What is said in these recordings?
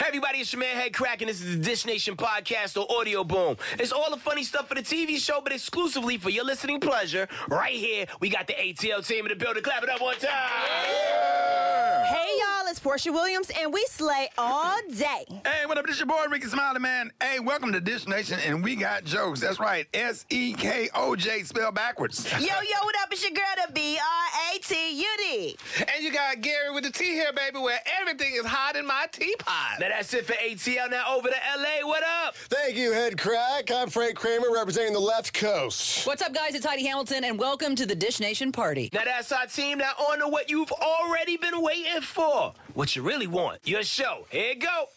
everybody, it's your man Head Crack, and this is the Dish Nation podcast or Audio Boom. It's all the funny stuff for the TV show, but exclusively for your listening pleasure. Right here, we got the ATL team in the building. Clap it up one time. Yeah. Hey, y'all, it's Portia Williams, and we slay all day. Hey, what up? This your boy, Ricky Smiley, man. Hey, welcome to Dish Nation, and we got jokes. That's right, S-E-K-O-J, spelled backwards. Yo, what up? It's your girl, the B-R-A-T-U-D. And you got Gary with the T here, baby, where everything is hot in my teapot. Now that's it for ATL. Now over to L.A. What up? Thank you, Head Crack. I'm Frank Kramer, representing the left coast. What's up, guys? It's Heidi Hamilton, and welcome to the Dish Nation party. Now that's our team. Now on to what you've already been waiting for. What you really want. Your show. Here you go.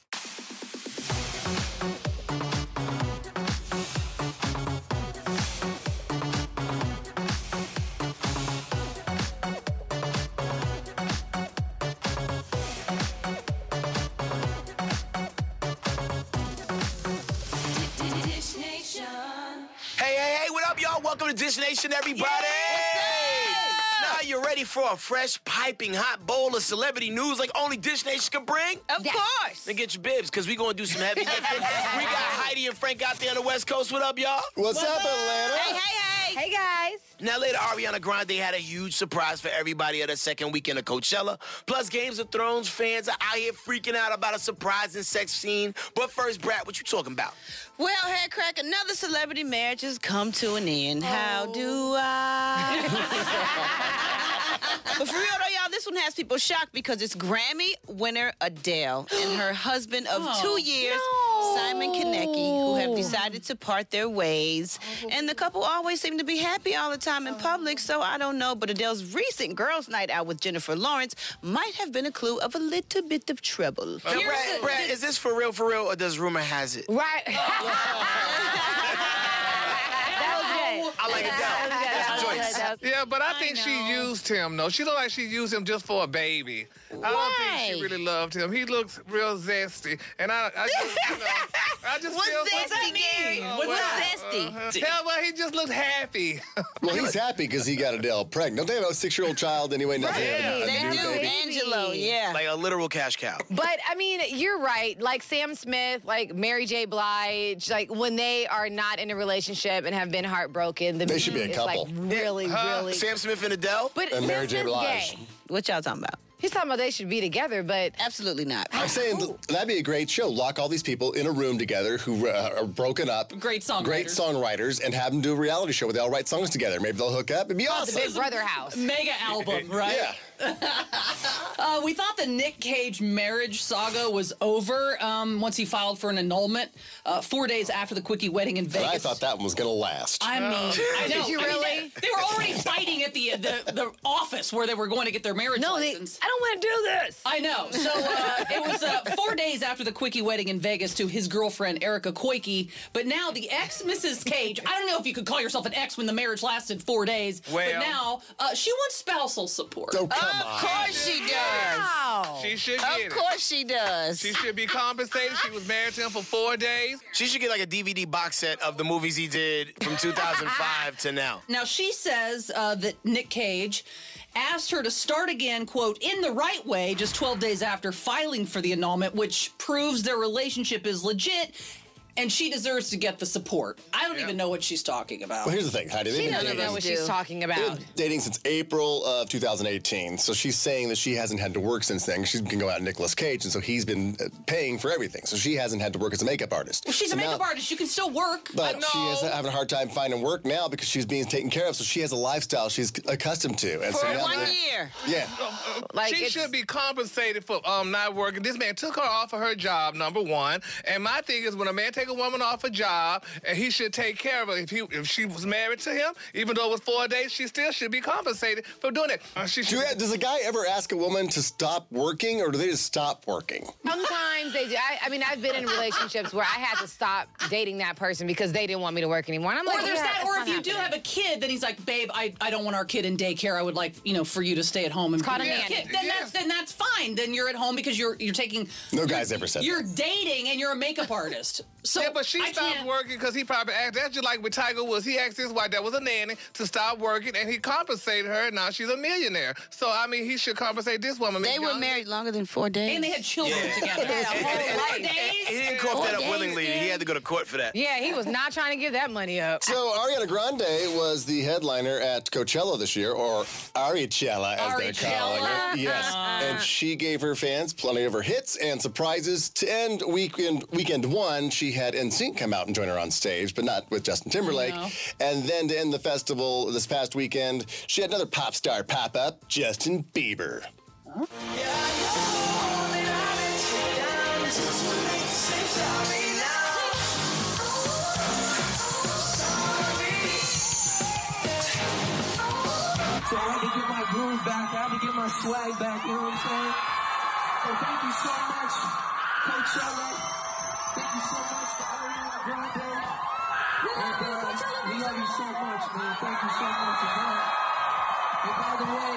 Hey, what up, y'all? Welcome to Dish Nation, everybody. Now you ready for a fresh, piping hot bowl of celebrity news like only Dish Nation can bring? Of course. Then get your bibs, because we're going to do some heavy lifting. We got Heidi and Frank out there on the West Coast. What up, y'all? What's up, Atlanta? Hey, guys. Now later, Ariana Grande had a huge surprise for everybody at her second weekend of Coachella. Plus, Games of Thrones fans are out here freaking out about a surprising sex scene. But first, Brad, what you talking about? Well, Head Crack, another celebrity marriage has come to an end. How do I? But for real though, y'all, this one has people shocked because it's Grammy winner Adele and her husband of 2 years, Simon Konecki, who have decided to part their ways. And the couple always seem to be happy all the time in public, so I don't know. But Adele's recent girls' night out with Jennifer Lawrence might have been a clue of a little bit of trouble. Now, Brad, is this for real, or does rumor has it? Right. I like Adele. That's a choice. Yeah, but I think she used him, though. She looked like she used him just for a baby. I don't think she really loved him. He looks real zesty. And I just What's feel zesty, Gary? What's zesty? Yeah, well, he just looked happy. Well, he's happy because he got Adele pregnant. Don't they have a 6-year-old child anyway? Not to have a They new do, baby? Angelo, yeah. Like a literal cash cow. But, I mean, you're right. Like Sam Smith, like Mary J. Blige, like when they are not in a relationship and have been heartbroken, the They should be a is couple. like really. Sam Smith and Adele? But And Mary J. Sam Smith's Blige. gay. What y'all talking about? He's talking about they should be together, but Absolutely not. I'm saying that'd be a great show. Lock all these people in a room together who are broken up. Great songwriters. And have them do a reality show where they all write songs together. Maybe they'll hook up. It'd be the awesome. Big Brother house. Mega album, right? Yeah. We thought the Nick Cage marriage saga was over once he filed for an annulment 4 days after the quickie wedding in Vegas. I thought that one was going to last. I mean, I know. Did you really? They were already fighting at the office where they were going to get their marriage license. I don't want to do this. I know. So it was 4 days after the quickie wedding in Vegas to his girlfriend, Erica Koike. But now the ex, Mrs. Cage, I don't know if you could call yourself an ex when the marriage lasted 4 days. Well. But now she wants spousal support. Oh, come Of on. course she does. Wow. She should get it. Of course she does. She should be compensated. She was married to him for 4 days. She should get like a DVD box set of the movies he did from 2005 to now. Now, she says that Nick Cage asked her to start again, quote, in the right way, just 12 days after filing for the annulment, which proves their relationship is legit, and she deserves to get the support. I don't even know what she's talking about. Well, here's the thing, Heidi. She They've been doesn't dating. know what she's talking about. They've been dating since April of 2018. So she's saying that she hasn't had to work since then. She's been going out with Nicolas Cage, and so he's been paying for everything. So she hasn't had to work as a makeup artist. Well, she's So a makeup now- artist. You can still work. But she is having a hard time finding work now because she's being taken care of. So she has a lifestyle she's accustomed to. And so For now 1 they're- year. Yeah. Like She it's- should be compensated for not working. This man took her off of her job, number one. And my thing is, when a man take a woman off a job, and he should take care of her. If she was married to him, even though it was 4 days, she still should be compensated for doing it. Does a guy ever ask a woman to stop working, or do they just stop working? Sometimes they do. I mean, I've been in relationships where I had to stop dating that person because they didn't want me to work anymore. And I'm Or like, there's yeah, that, or that's if you not do happening. have a kid, then he's like, babe, I don't want our kid in daycare. I would like, for you to stay at home and called be a with the nanny. kid. Then that's fine. Then you're at home because you're taking. No guy's ever said You're dating and you're a makeup artist. So Yeah, but she I stopped can't- working because he probably asked. That's just like with Tiger Woods. He asked his wife, that was a nanny, to stop working, and he compensated her, and now she's a millionaire. So, I mean, he should compensate this woman. They were married longer than 4 days. And they had children together. They had a whole life. He didn't cough that up willingly. He had to go to court for that. Yeah, he was not trying to give that money up. So Ariana Grande was the headliner at Coachella this year, or Ariachella as they're calling it. Yes, and she gave her fans plenty of her hits and surprises. To end weekend one, she had NSYNC come out and join her on stage, but not with Justin Timberlake. And then to end the festival this past weekend, she had another pop star pop up, Justin Bieber. So I had to get my groove back. I had to get my swag back. You know what I'm saying? So thank you so much, Coachella. Thank you so much to Ariana Grande. And we love you so much, man. Thank you so much again. And by the way,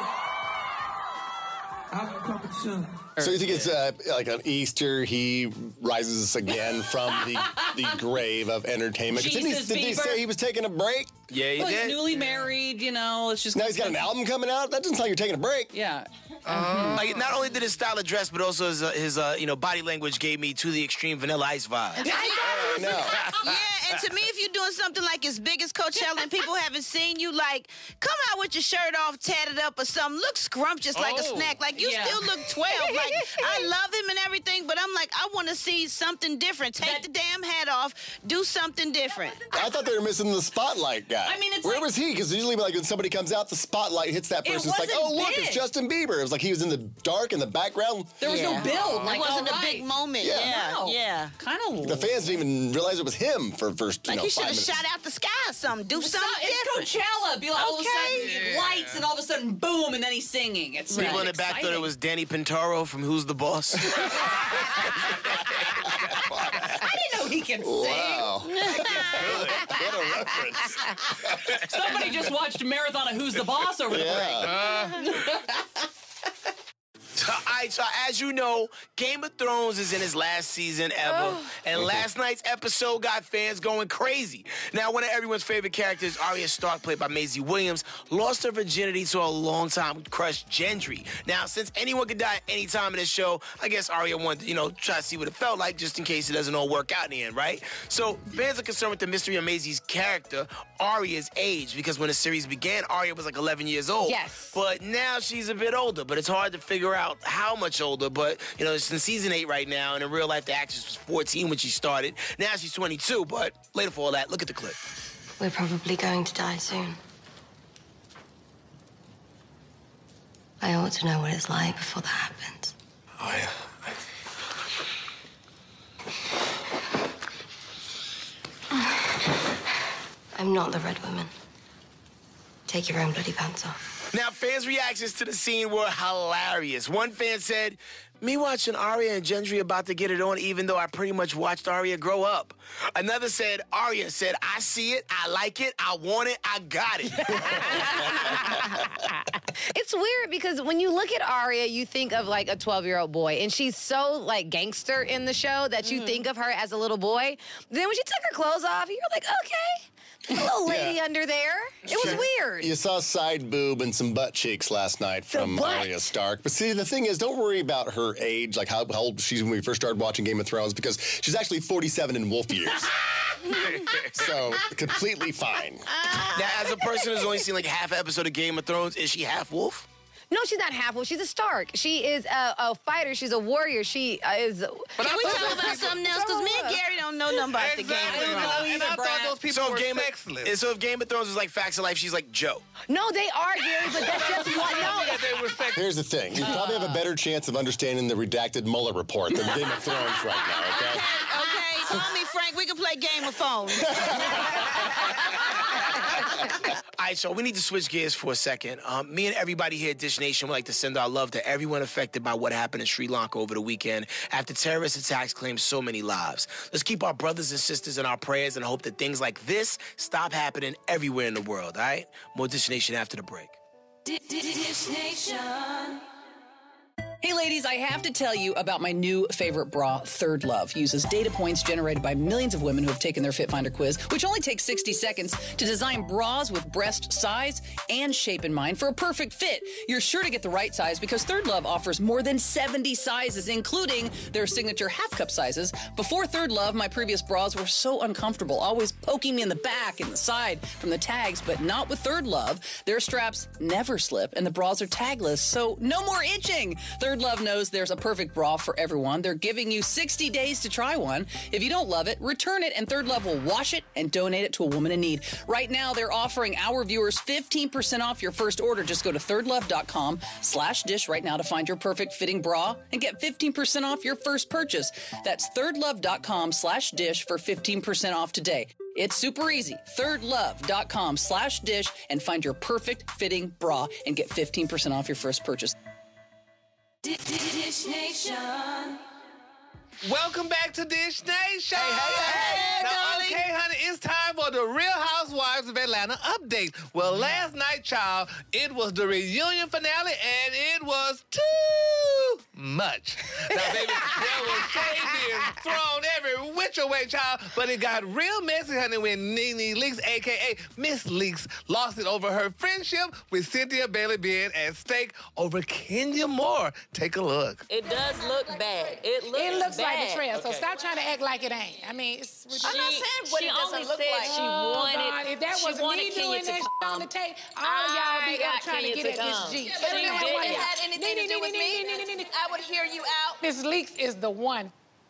I'm coming soon. So you think it's like on Easter he rises again from the grave of entertainment? 'Cause Jesus didn't he Bieber. say he was taking a break? Yeah, he Well, he's did. newly married, you know. It's just Now he's got an album coming out? That doesn't sound like you're taking a break. Yeah. Like, not only did his style of dress, but also his body language gave me To the Extreme Vanilla Ice vibe. No. Yeah, and to me, if you're doing something like as big as Coachella and people haven't seen you, like, come out with your shirt off, tatted up or something, look scrumptious like a snack. Like, you Yeah. still look 12. Like, I love him and everything, but I'm like, I want to see something different. Take the damn hat off, do something different. I thought they were missing the spotlight guy. I mean, it's Where like- was he? Because usually, like, when somebody comes out, the spotlight hits that It person. It's like, wasn't oh, look, big. it's Justin Bieber. It was like he was in the dark in the background. There was no build. Like, It wasn't all a big right. moment. Yeah. No. Yeah. Kind of. The fans didn't even realize it was him for first, Like, he should 5 have minutes. shot out the sky or something. Do something It's different. Coachella. Be like, all of a Okay. sudden, lights, and all of a sudden, boom, and then he's singing. It's People in really the back thought it exciting. was Danny Pintaro from Who's the Boss. I didn't know he can sing. Wow. What a reference. Somebody just watched a marathon of Who's the Boss over the break. Yeah. All right, so as you know, Game of Thrones is in its last season ever, and last night's episode got fans going crazy. Now, one of everyone's favorite characters, Arya Stark, played by Maisie Williams, lost her virginity to a longtime crush, Gendry. Now, since anyone could die at any time in this show, I guess Arya wanted to, try to see what it felt like just in case it doesn't all work out in the end, right? So, fans are concerned with the mystery of Maisie's character, Arya's age, because when the series began, Arya was like 11 years old. Yes. But now she's a bit older, but it's hard to figure out how much older. But, it's in season 8 right now, and in real life, the actress was 14 when she started. Now she's 22, but later for all that, look at the clip. We're probably going to die soon. I ought to know what it's like before that happens. Oh, yeah. I'm not the Red Woman. Take your own bloody pants off. Now, fans' reactions to the scene were hilarious. One fan said, me watching Arya and Gendry about to get it on, even though I pretty much watched Arya grow up. Another said, Arya said, I see it, I like it, I want it, I got it. It's weird because when you look at Arya, you think of like a 12-year-old boy, and she's so like gangster in the show that you think of her as a little boy. Then when she took her clothes off, you're like, okay, there's a little lady under there. It was weird. You saw side boob and some butt cheeks last night from butt. Arya Stark. But see, the thing is, don't worry about her age, like how old she's when we first started watching Game of Thrones, because she's actually 47 in wolf years. So, completely fine. Now, as a person who's only seen like half an episode of Game of Thrones, is she half wolf? No, she's not half wolf. She's a Stark. She is a fighter. She's a warrior. She is. Can we talk about something else? Because me and Gary don't know nothing about the Game of Exactly. Thrones. And I thought those people were sexless. So if Game of Thrones is like Facts of Life, she's like Joe. No, they are, Gary, but that's just one. No. Yeah, they were sexless. Here's the thing. You probably have a better chance of understanding the redacted Mueller report than Game of Thrones right now, okay? Okay, call me Frank. We can play Game of Phones. All right, so we need to switch gears for a second. Me and everybody here at Dish Nation would like to send our love to everyone affected by what happened in Sri Lanka over the weekend after terrorist attacks claimed so many lives. Let's keep our brothers and sisters in our prayers and hope that things like this stop happening everywhere in the world, all right? More Dish Nation after the break. Dish Nation. Hey ladies, I have to tell you about my new favorite bra, Third Love. Uses data points generated by millions of women who have taken their Fit Finder quiz, which only takes 60 seconds to design bras with breast size and shape in mind for a perfect fit. You're sure to get the right size because Third Love offers more than 70 sizes, including their signature half-cup sizes. Before Third Love, my previous bras were so uncomfortable, always poking me in the back and the side from the tags, but not with Third Love. Their straps never slip and the bras are tagless, so no more itching. Third Love knows there's a perfect bra for everyone. They're giving you 60 days to try one. If you don't love it, return it and Third Love will wash it and donate it to a woman in need. Right now, they're offering our viewers 15% off your first order. Just go to thirdlove.com/dish right now to find your perfect fitting bra and get 15% off your first purchase. That's thirdlove.com/dish for 15% off today. It's super easy. thirdlove.com/dish and find your perfect fitting bra and get 15% off your first purchase. Dish Nation. Welcome back to Dish Nation. Hey, now, darling. okay, honey, it's time for the Real Housewives of Atlanta update. Well, last night, child, it was the reunion finale, and it was too much. Now, baby, there was shade being thrown every which way, child, but it got real messy, honey, when Nene Leakes, a.k.a. Miss Leakes, lost it over her friendship with Cynthia Bailey being at stake over Kenya Moore. Take a look. It does look bad. It looks like bad. betrayal, so stop trying to act like it ain't. I mean, it's ridiculous. I'm not saying what She it doesn't only look said like. she wanted- if that she was wanted me Kenya doing to that come. on the tape, all of y'all be got trying Kenya to to get at this come. G. Yeah, but Every you man didn't want have y'all. anything to do with me. I would hear you out. Miss Leakes is the one.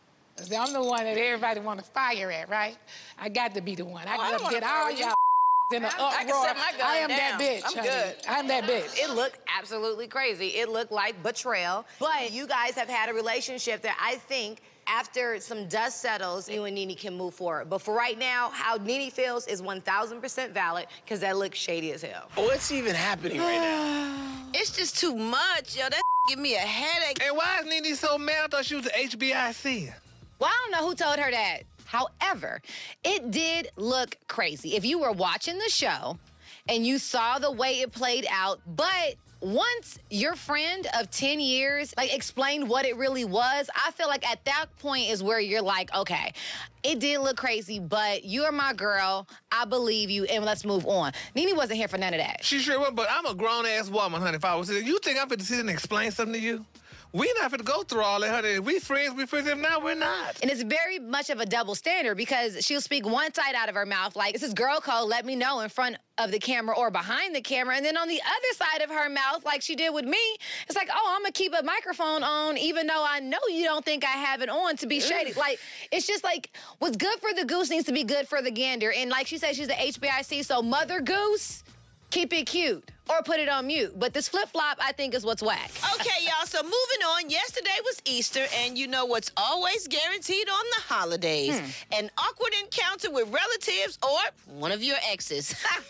I'm the one that everybody want to fire at, right? I got to be the one. I got to get all y'all in the uproar. I can set my gun I am down. that bitch. I'm honey. good. I'm that bitch. It looked absolutely crazy. It looked like betrayal. But you guys have had a relationship that I think after some dust settles, you and Nene can move forward. But for right now, how Nene feels is 1,000% valid because that looks shady as hell. What's even happening right now? It's just too much, yo. That give me a headache. And why is Nene so mad? I thought she was the HBIC. Well, I don't know who told her that. However, it did look crazy. If you were watching the show and you saw the way it played out, but once your friend of 10 years explained what it really was, I feel like at that point is where you're like, okay, it did look crazy, but you're my girl. I believe you, and let's move on. Nene wasn't here for none of that. She sure was, but I'm a grown-ass woman, honey. If I was here, you think I'm finna sit and explain something to you? We not finna go through all that, honey. We friends. If not, we're not. And it's very much of a double standard because she'll speak one side out of her mouth, like, this is girl code, let me know, in front of the camera or behind the camera. And then on the other side of her mouth, like she did with me, it's like, oh, I'm gonna keep a microphone on even though I know you don't think I have it on to be shady. Like, it's just like, what's good for the goose needs to be good for the gander. And like she said, she's the HBIC, so Mother Goose, keep it cute. Or put it on mute. But this flip-flop, I think, is what's whack. Okay, y'all, so moving on. Yesterday was Easter, and you know what's always guaranteed on the holidays? An awkward encounter with relatives or one of your exes.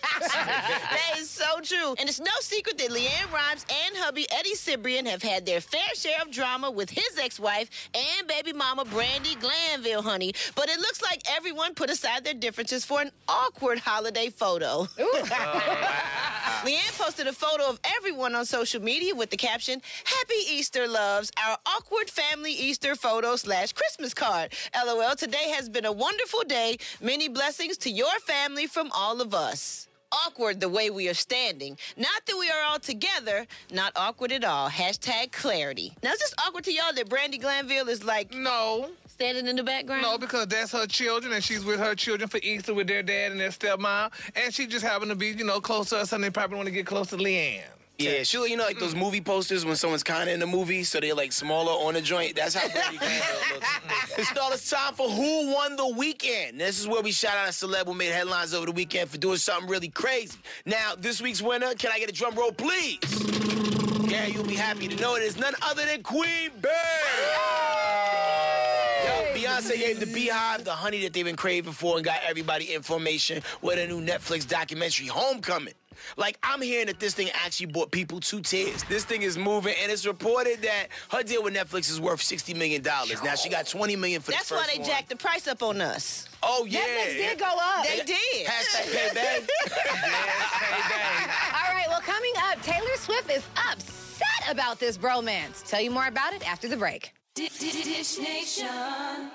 That is so true. And it's no secret that Leanne Rhymes and hubby Eddie Cibrian have had their fair share of drama with his ex-wife and baby mama Brandy Glanville, honey. But it looks like everyone put aside their differences for an awkward holiday photo. Leanne posted a photo of everyone on social media with the caption, Happy Easter, loves, our awkward family Easter photo / Christmas card. LOL, today has been a wonderful day. Many blessings to your family from all of us. Awkward the way we are standing. Not that we are all together, not awkward at all. # clarity. Now, is this awkward to y'all that Brandy Glanville is like... No. Standing in the background? No, because that's her children, and she's with her children for Easter with their dad and their stepmom, and she just happened to be, close to us, and they probably want to get close to Leanne. Yeah, she'll, like those movie posters when someone's kind of in the movie, so they're like smaller on the joint. That's how Brandy Glanville looks. It's all it's time for Who Won the Weekend. This is where we shout out a celeb who made headlines over the weekend for doing something really crazy. Now, this week's winner, can I get a drum roll, please? Yeah, you'll be happy to know it is none other than Queen Bey. Beyonce gave the Beehive the honey that they've been craving for and got everybody information with a new Netflix documentary, Homecoming. Like, I'm hearing that this thing actually brought people to tears. This thing is moving, and it's reported that her deal with Netflix is worth $60 million. Now, she got $20 million for the first one. That's why they jacked the price up on us. Oh, yeah. Netflix did go up. They did. #payback. All right, well, coming up, Taylor Swift is upset about this bromance. Tell you more about it after the break. Dish Nation.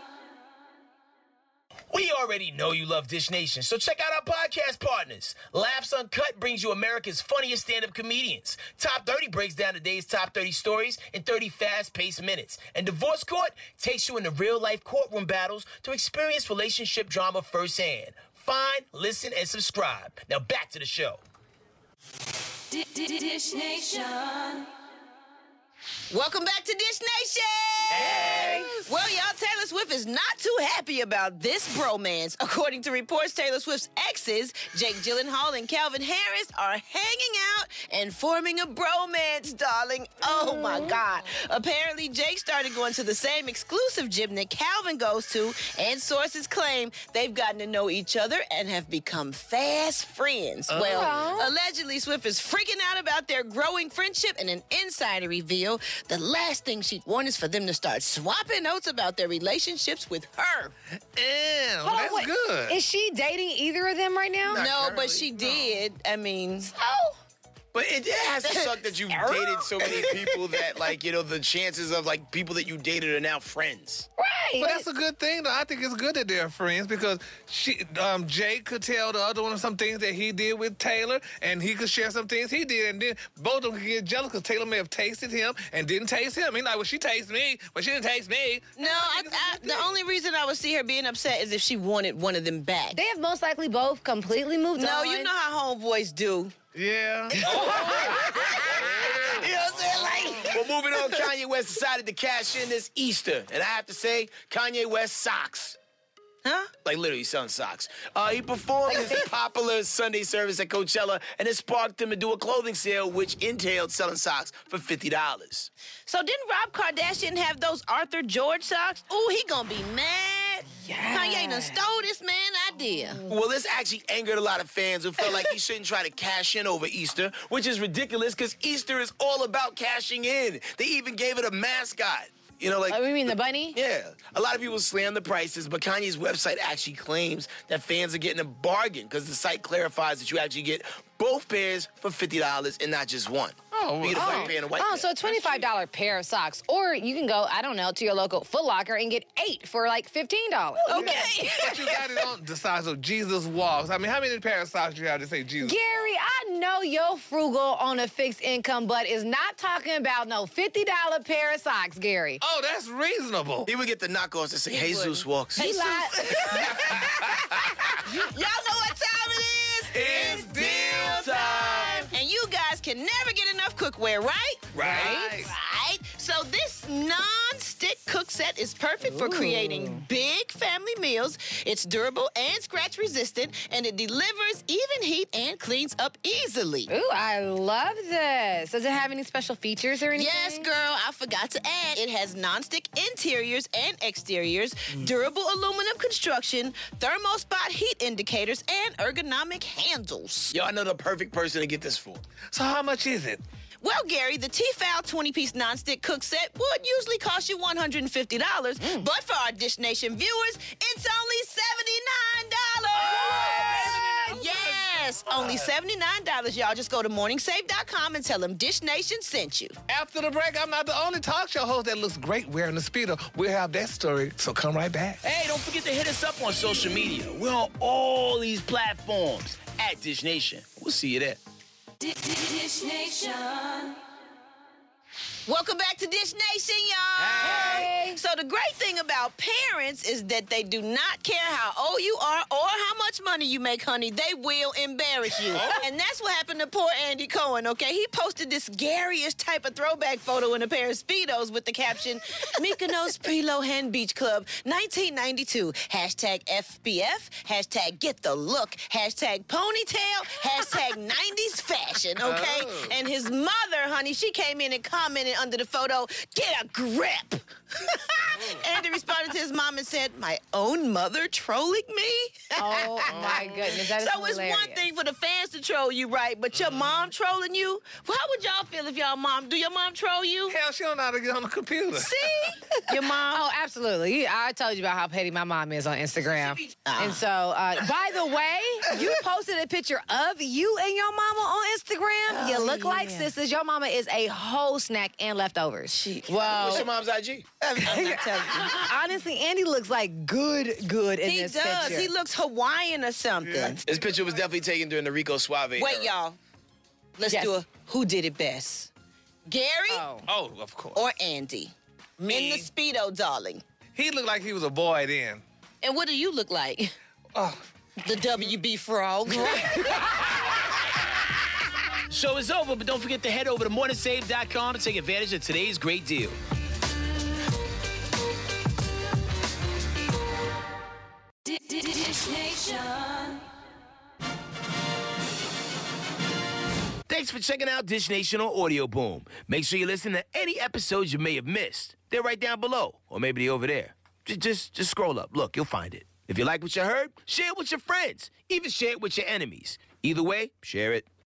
We already know you love Dish Nation, so check out our podcast partners. Laughs Uncut brings you America's funniest stand-up comedians. Top 30 breaks down the day's top 30 stories in 30 fast-paced minutes. And Divorce Court takes you into real-life courtroom battles to experience relationship drama firsthand. Find, listen, and subscribe. Now back to the show. Dish Nation. Welcome back to Dish Nation! Hey! Well, y'all, Taylor Swift is not too happy about this bromance. According to reports, Taylor Swift's exes, Jake Gyllenhaal and Calvin Harris, are hanging out and forming a bromance, darling. Oh, my God. Apparently, Jake started going to the same exclusive gym that Calvin goes to, and sources claim they've gotten to know each other and have become fast friends. Well, allegedly, Swift is freaking out about their growing friendship, and an insider revealed the last thing she'd want is for them to start swapping notes about their relationships with her. Ew, that's good. Is she dating either of them right now? No, but she did. I mean, But it has to suck that you dated so many people that, like, you know, the chances of, like, people that you dated are now friends. Right. But that's a good thing, though. I think it's good that they're friends because Jake could tell the other one some things that he did with Taylor, and he could share some things he did, and then both of them could get jealous because Taylor may have tasted him and didn't taste him. He's like, well, she tastes me, but she didn't taste me. No, the only reason I would see her being upset is if she wanted one of them back. They have most likely both completely moved on. No, you know how homeboys do. Yeah. You know what I'm saying? Like, well, moving on, Kanye West decided to cash in this Easter. And I have to say, Kanye West socks. Huh? Like, literally selling socks. He performed his popular Sunday service at Coachella, and it sparked him to do a clothing sale, which entailed selling socks for $50. So didn't Rob Kardashian have those Arthur George socks? Ooh, he gonna be mad. Kanye done stole this man idea. Well, this actually angered a lot of fans who felt like he shouldn't try to cash in over Easter, which is ridiculous because Easter is all about cashing in. They even gave it a mascot. You know, like... Oh, you mean the bunny? Yeah. A lot of people slam the prices, but Kanye's website actually claims that fans are getting a bargain because the site clarifies that you actually get both pairs for $50 and not just one. Oh, you get a black pair and a white pair. So a $25 pair of socks. Or you can go, I don't know, to your local Foot Locker and get 8 for like $15. Okay. But you got it on the size of Jesus walks. I mean, how many pair of socks do you have to say Jesus? Gary, I know you're frugal on a fixed income, but is not talking about no $50 pair of socks, Gary. Oh, that's reasonable. He would get the knockoffs that say Jesus walks. He lied. Y'all know what time it is? It's deal time. And you guys can never get enough cookware, right? Right. Right. So this non-stick cook set is perfect for creating big family meals. It's durable and scratch resistant, and it delivers even heat and cleans up easily. Ooh, I love this. Does it have any special features or anything? Yes, girl, I forgot to add. It has non-stick interiors and exteriors, durable aluminum construction, thermospot heat indicators, and ergonomic handles. Yo, I know the perfect person to get this for. So how much is it? Well, Gary, the Tefal 20-piece non-stick cook set would usually cost you $150, but for our Dish Nation viewers, it's only $79. Yes, only $79, y'all. Just go to morningsave.com and tell them Dish Nation sent you. After the break, I'm not the only talk show host that looks great wearing a Speedo. We'll have that story, so come right back. Hey, don't forget to hit us up on social media. We're on all these platforms at Dish Nation. We'll see you there. Dish Nation. Welcome back to Dish Nation, y'all. Hey. So the great thing about parents is that they do not care how old you are or how much money you make, honey. They will embarrass you. And that's what happened to poor Andy Cohen, okay? He posted this garish type of throwback photo in a pair of Speedos with the caption, Mykonos Pre-Lohan Beach Club, 1992. Hashtag FBF, hashtag get the look, hashtag ponytail, hashtag 90s fashion, okay? And his mother, honey, she came in and commented signing under the photo, "Get a grip." Andy responded to his mom and said, "My own mother trolling me?" Oh my goodness, that is So it's one hilarious. thing for the fans to troll you, right? But your mom trolling you? Well, how would y'all feel if do your mom troll you? Hell, she don't know how to get on the computer. See? Your mom? Oh, absolutely. I told you about how petty my mom is on Instagram. And so, by the way, you posted a picture of you and your mama on Instagram. You look like sisters. Your mama is a whole snack and leftovers. What's your mom's IG? I'm not telling you. Honestly, Andy looks like good in He this does. picture. He looks Hawaiian or something. This picture was definitely taken during the Rico Suave Wait, era. y'all. Let's do a who did it best? Gary Oh, of course. or Andy? Me. In the Speedo, darling. He looked like he was a boy then. And what do you look like? Oh. The WB frog. Show is over, but don't forget to head over to morningsave.com to take advantage of today's great deal. Dish Nation. Thanks for checking out Dish Nation on Audio Boom. Make sure you listen to any episodes you may have missed. They're right down below, or maybe they're over there. Just scroll up. Look, you'll find it. If you like what you heard, share it with your friends. Even share it with your enemies. Either way, share it.